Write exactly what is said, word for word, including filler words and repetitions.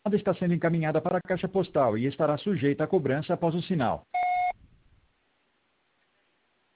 está sendo encaminhada para a caixa postal e estará sujeita à cobrança após o sinal.